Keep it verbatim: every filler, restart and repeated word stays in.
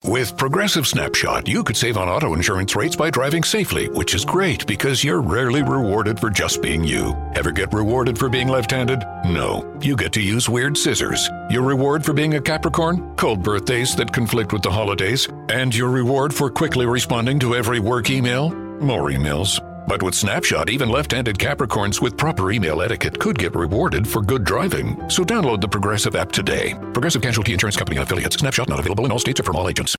With Progressive Snapshot, you could save on auto insurance rates by driving safely, which is great because you're rarely rewarded for just being you. Ever get rewarded for being left-handed? No. You get to use weird scissors. Your reward for being a Capricorn? Cold birthdays that conflict with the holidays. And your reward for quickly responding to every work email? More emails. But with Snapshot, even left-handed Capricorns with proper email etiquette could get rewarded for good driving. So download the Progressive app today. Progressive Casualty Insurance Company and affiliates. Snapshot not available in all states or from all agents.